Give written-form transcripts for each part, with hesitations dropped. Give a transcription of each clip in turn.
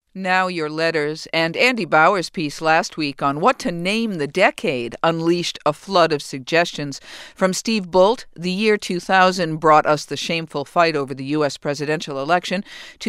Now your letters and Andy Bauer's piece last week on what to name the decade unleashed a flood of suggestions. From Steve Bolt, the year 2000 brought us the shameful fight over the U.S. presidential election.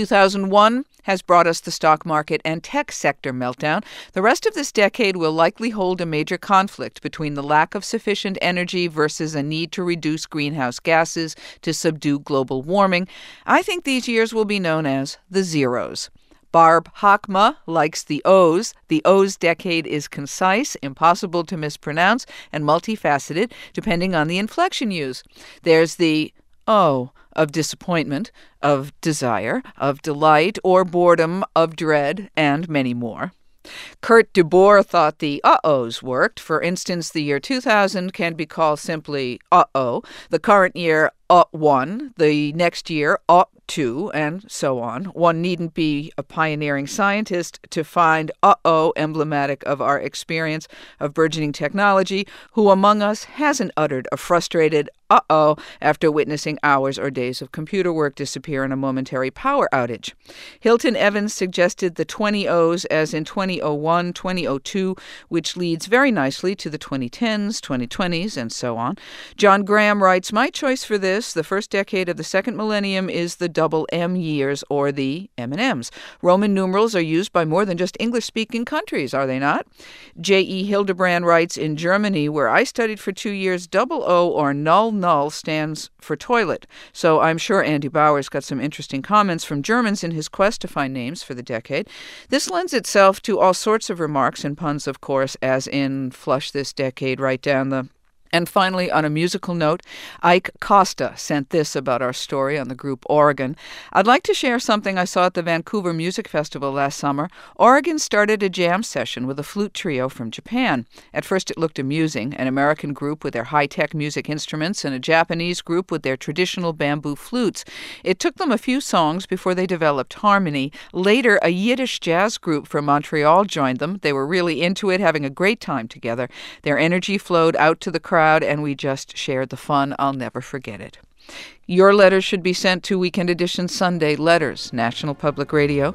2001 has brought us the stock market and tech sector meltdown. The rest of this decade will likely hold a major conflict between the lack of sufficient energy versus a need to reduce greenhouse gases to subdue global warming. I think these years will be known as the zeros. Barb Hakma likes the O's. The O's decade is concise, impossible to mispronounce, and multifaceted, depending on the inflection used. There's the O of disappointment, of desire, of delight, or boredom, of dread, and many more. Kurt DeBoer thought the uh-ohs worked. For instance, the year 2000 can be called simply uh-oh, the current year uh-one, the next year uh-two, and so on. One needn't be a pioneering scientist to find uh-oh emblematic of our experience of burgeoning technology. Who among us hasn't uttered a frustrated uh-oh after witnessing hours or days of computer work disappear in a momentary power outage? Hilton Evans suggested the 20 O's as in 2001, 2002, which leads very nicely to the 2010s, 2020s, and so on. John Graham writes, my choice for this, the first decade of the second millennium, is the double M years, or the M&Ms. Roman numerals are used by more than just English-speaking countries, are they not? J.E. Hildebrand writes, in Germany, where I studied for 2 years, double O or null stands for toilet. So I'm sure Andy Bauer's got some interesting comments from Germans in his quest to find names for the decade. This lends itself to all sorts of remarks and puns, of course, as in flush this decade right down the... And finally, on a musical note, Ike Costa sent this about our story on the group Oregon. I'd like to share something I saw at the Vancouver Music Festival last summer. Oregon started a jam session with a flute trio from Japan. At first it looked amusing, an American group with their high-tech music instruments and a Japanese group with their traditional bamboo flutes. It took them a few songs before they developed harmony. Later, a Yiddish jazz group from Montreal joined them. They were really into it, having a great time together. Their energy flowed out to the crowd, and we just shared the fun. I'll never forget it. Your letters should be sent to Weekend Edition Sunday Letters, National Public Radio,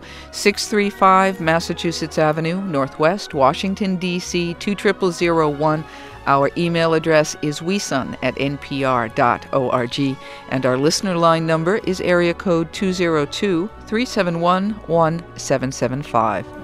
635 Massachusetts Avenue, Northwest, Washington, D.C., 20001. Our email address is wesun@npr.org, and our listener line number is area code 202-371-1775.